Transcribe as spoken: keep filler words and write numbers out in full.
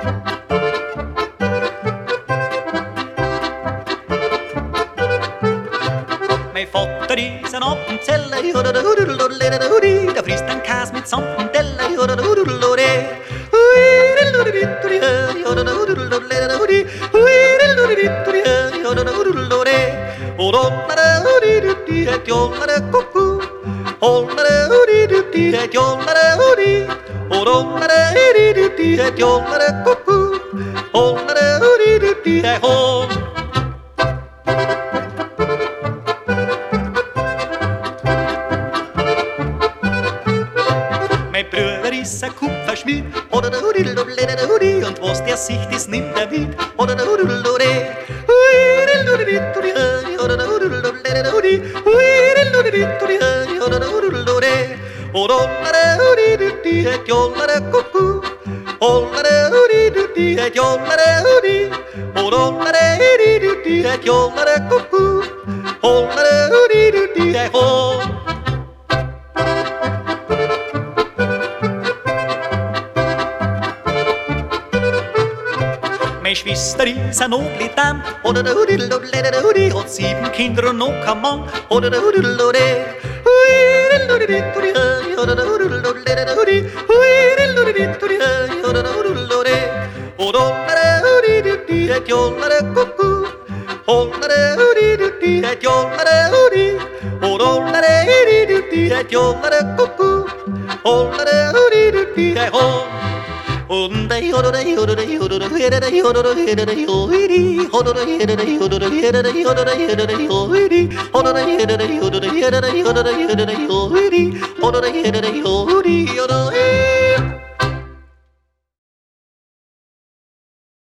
Mein Vater ist ein Appenzeller, der frisst einen Käse mit Samt und Teller. Mein Bruder ist ein Kupferschmied, und was der Sicht ist, nimmt er mit. Meine Schwester ist ein noble Dame, hat sieben Kinder und noch kein Mann. Hold